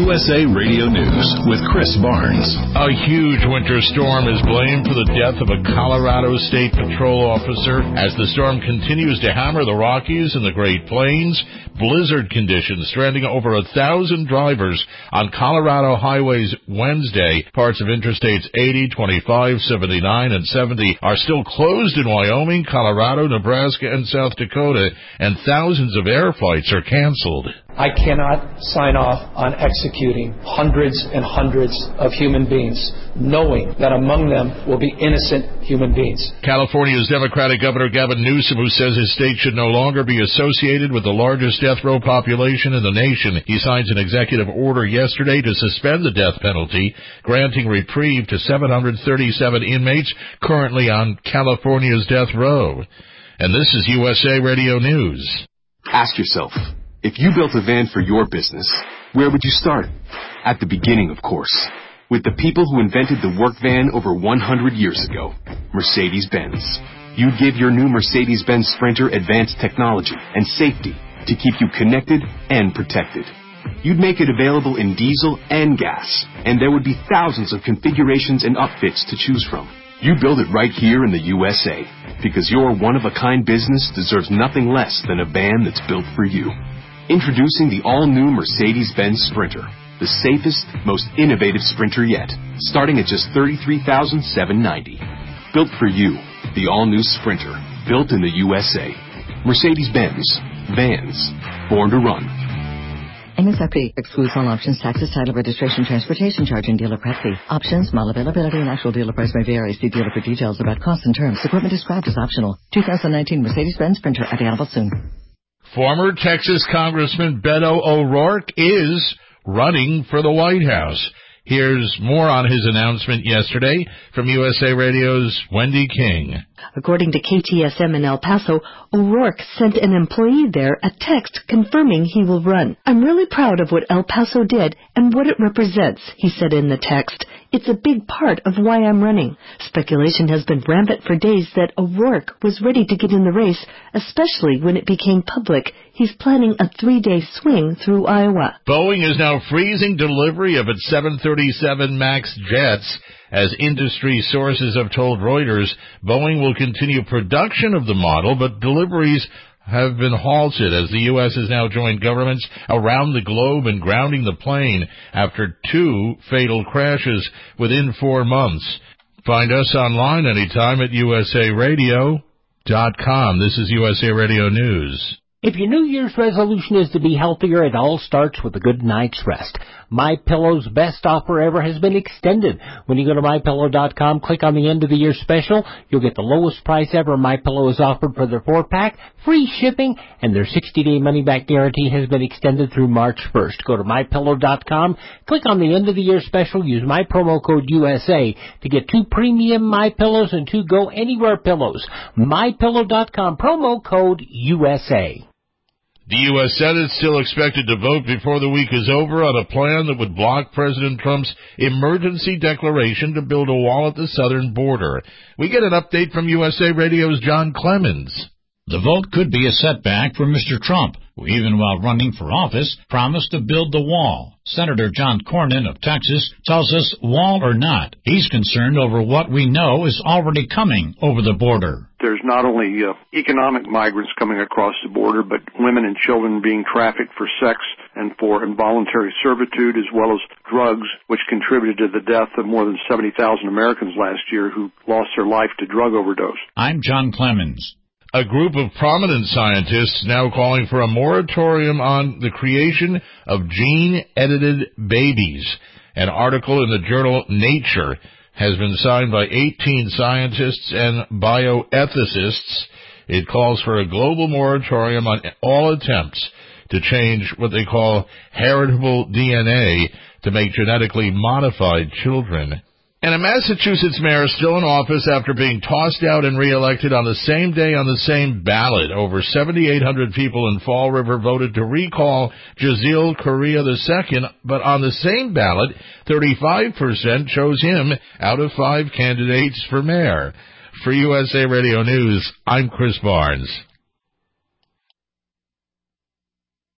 USA Radio News with Chris Barnes. A huge winter storm is blamed for the death of a Colorado State Patrol officer. As the storm continues to hammer the Rockies and the Great Plains, blizzard conditions stranding over 1,000 drivers on Colorado highways Wednesday. Parts of Interstates 80, 25, 79, and 70 are still closed in Wyoming, Colorado, Nebraska, and South Dakota, and thousands of air flights are canceled. I cannot sign off on executing hundreds and hundreds of human beings, knowing that among them will be innocent human beings. California's Democratic Governor Gavin Newsom, who says his state should no longer be associated with the largest death row population in the nation. He signs an executive order yesterday to suspend the death penalty, granting reprieve to 737 inmates currently on California's death row. And this is USA Radio News. Ask yourself, if you built a van for your business, where would you start? At the beginning, of course, with the people who invented the work van over 100 years ago, Mercedes-Benz. You'd give your new Mercedes-Benz Sprinter advanced technology and safety to keep you connected and protected. You'd make it available in diesel and gas, and there would be thousands of configurations and upfits to choose from. You build it right here in the USA, because your one-of-a-kind business deserves nothing less than a van that's built for you. Introducing the all-new Mercedes-Benz Sprinter, the safest, most innovative Sprinter yet, starting at just $33,790. Built for you, the all-new Sprinter, built in the USA. Mercedes-Benz, vans, born to run. MSRP excludes all options, taxes, title, registration, transportation charge, and dealer prep fee. Options, model availability, and actual dealer price may vary. See dealer for details about costs and terms. Equipment described as optional. 2019 Mercedes-Benz Sprinter, available soon. Former Texas Congressman Beto O'Rourke is running for the White House. Here's more on his announcement yesterday from USA Radio's Wendy King. According to KTSM in El Paso, O'Rourke sent an employee there a text confirming he will run. "I'm really proud of what El Paso did and what it represents," he said in the text. "It's a big part of why I'm running." Speculation has been rampant for days that O'Rourke was ready to get in the race, especially when it became public he's planning a 3-day swing through Iowa. Boeing is now freezing delivery of its 737 MAX jets. As industry sources have told Reuters, Boeing will continue production of the model, but deliveries have been halted as the U.S. has now joined governments around the globe in grounding the plane after 2 fatal crashes within 4 months. Find us online anytime at usaradio.com. This is USA Radio News. If your New Year's resolution is to be healthier, it all starts with a good night's rest. MyPillow's best offer ever has been extended. When you go to MyPillow.com, click on the end of the year special, you'll get the lowest price ever MyPillow has offered for their 4-pack, free shipping, and their 60-day money-back guarantee has been extended through March 1st. Go to MyPillow.com, click on the end of the year special, use my promo code USA to get 2 premium MyPillows and 2 Go Anywhere pillows. MyPillow.com, promo code USA. The U.S. Senate is still expected to vote before the week is over on a plan that would block President Trump's emergency declaration to build a wall at the southern border. We get an update from USA Radio's John Clemens. The vote could be a setback for Mr. Trump, who even while running for office promised to build the wall. Senator John Cornyn of Texas tells us, wall or not, he's concerned over what we know is already coming over the border. There's not only economic migrants coming across the border, but women and children being trafficked for sex and for involuntary servitude, as well as drugs, which contributed to the death of more than 70,000 Americans last year who lost their life to drug overdose. I'm John Clemens. A group of prominent scientists now calling for a moratorium on the creation of gene-edited babies. An article in the journal Nature has been signed by 18 scientists and bioethicists. It calls for a global moratorium on all attempts to change what they call heritable DNA to make genetically modified children. And a Massachusetts mayor is still in office after being tossed out and reelected on the same day on the same ballot. Over 7,800 people in Fall River voted to recall Jazeel Correa II, but on the same ballot, 35% chose him out of 5 candidates for mayor. For USA Radio News, I'm Chris Barnes.